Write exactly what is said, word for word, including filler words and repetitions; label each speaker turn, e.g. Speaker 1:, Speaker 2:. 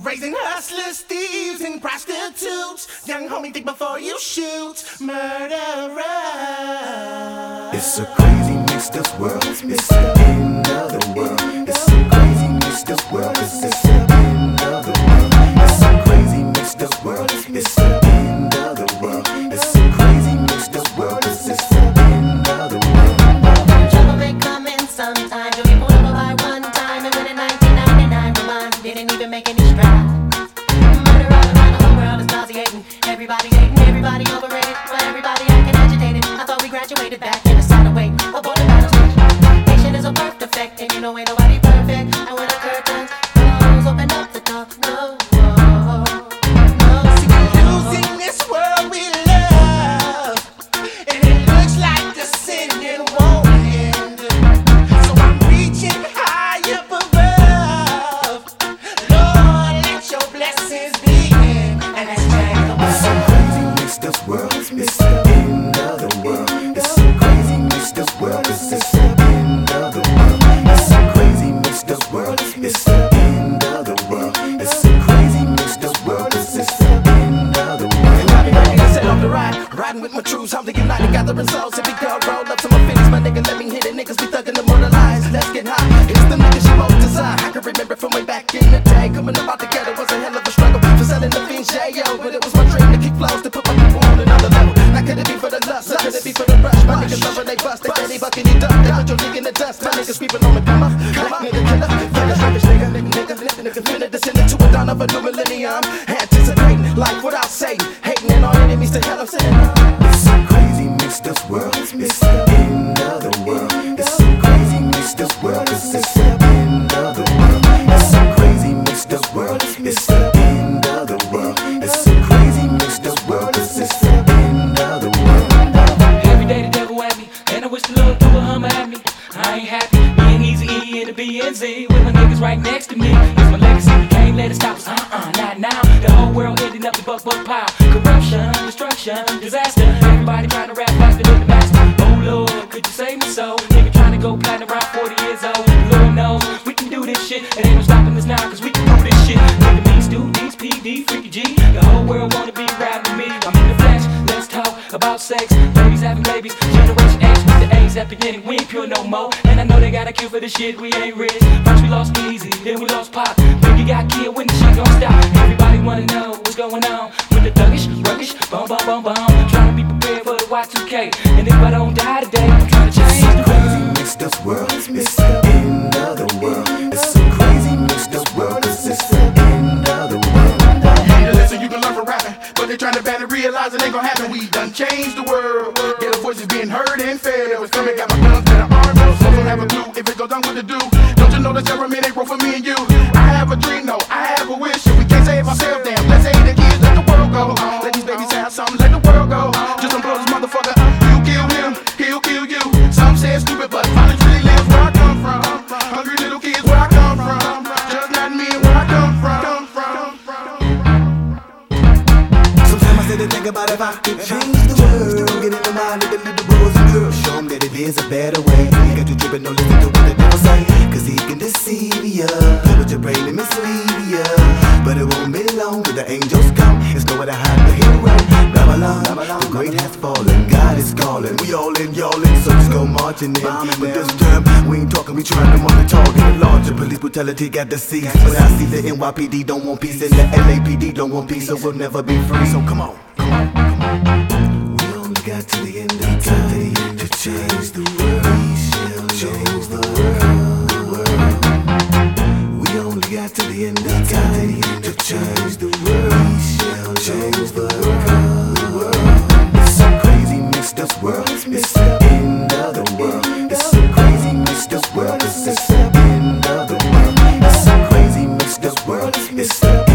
Speaker 1: Raising hustlers, thieves, and prostitutes. Young homie, think before you shoot. Murderer.
Speaker 2: It's a crazy mixed up world. It's the end of the world. It's a crazy mixed up world. It's the end of the world. It's a crazy mixed up world. It's the end of the world. It's a crazy mixed up world. It's the end of the world.
Speaker 3: Trouble may come in sometime. You'll be pulled over by one time. And when in nineteen ninety-nine, my mind didn't even make any strides. Murder all around the whole world is nauseating. Everybody's hating, everybody overrated. But everybody acting agitated. I thought we graduated back in the solid way. Aboard the battle stage. Nation is a birth defect. And you know ain't nobody perfect. And when the curtains close, open up the door. No.
Speaker 2: World. It's the end of the world. It's a crazy mixed up world. It's the end of the world. It's a crazy mixed up world. It's the end of the world. It's a crazy mixed up world. It's the end of the world.
Speaker 1: And I be ready to set off the ride, riding with my troops, home to unite, gathering souls. If we go roll up to my finish, my nigga, let me hit it. Niggas be thugging the mortalized. Let's get high. It's the niggas you most desire. I can remember from way back in the day. Coming up out the ghetto was a hell of a struggle for selling the fiends, yo. But it was my dream to keep flows, to put my people on another level. Now could it be for the lust, or could it be for the rush? My niggas love when they bust, they steady bucking it up. They put your nigga in the dust, my niggas creeping on me, come up. Black nigga killer, figure rubbish nigga, nigga, nigga, nigga, nigga, finna descend into a dawn of a new millennium. Anticipating life without Satan, hating and all enemies to hell, I'm saying.
Speaker 2: It's a crazy mixed up world. It's the end of the world. It's a crazy mixed up world. It's the end of the world. It's a crazy mixed up world. It's the end of the world. It's a crazy mixed up world. It's the end of the world.
Speaker 4: Every day the devil at me, and I wish the Lord threw a hummer at me. I ain't happy, me and Easy E in the B N Z with my niggas right next to me. It's my legacy, we can't let it stop us. Uh-uh, not now. The whole world ending up the buck buck pile. Corruption, destruction, disaster. Everybody trying to rap faster than the master. Oh Lord, could you save me so? Nigga trying to go platinum around forty years old. Lord knows we can do this shit. It ain't no stopping us now, cause we can do this shit. Nigga, me, Stu, D's, P D, Freaky G. The whole world wanna be rapping with me. I'm in the flesh, let's talk about sex. Ladies having babies, Generation X with the A's epidemic. We ain't pure no more. And I know they got a cure for this shit, we ain't rich. First we lost Easy, then we lost Pop. Biggie got killed, when the shit gon' stop? Everybody wanna know what's going on with the thuggish, ruggish, bum bum bum bum. Trying to be prepared for the Y two K. And if I don't die today, I'm trying to change the
Speaker 2: crazy mixed up world. It's the end of the world. It's a crazy mixed up world. It's the end of the world.
Speaker 1: Yeah, listen, you can learn from rapping, but they trying to ban it, realize it ain't gon' happen. We done changed the world. Get the voices being heard and fed. It was coming, got my guns to the arm. Some don't have a clue if it goes down, what to do. Don't you know the government ain't broke for me and you? I have a dream, no, I have a wish. If we can't save ourselves, damn, let's save the kids. Let the world go. Let these babies have something. Let the world go. Just don't blow this motherfucker. You kill him, he'll kill you. Some say it's stupid, but violence really lives where I come from. Hungry little kids, where I come from. Just not me, where I come from.
Speaker 2: Sometimes I sit and think about if I could change the world. Get in the mind of the little boys and girls. Show them that it is a better way. You got you tripping, no listen to what the devil say. Cause he can deceive ya, play with your brain and mislead ya. But it won't be long till the angels come. It's nowhere to hide the hero. Babylon, the great has fallen. God is calling. We all in, y'all in, so let's go marching in. But this time, we ain't talking, we trying to move the target. The larger police brutality got the seas. But I see the N Y P D don't want peace, and the L A P D don't want peace, so we'll never be free. So come on, come on, come on. We only got to the end of time to change the world. We shall change the world. We only got to the end of time to change the world. We shall change the world. It's a crazy mixed up world. It's the end of the world. It's a crazy mixed up world. It's the end of the world. It's a crazy mixed up world. It's the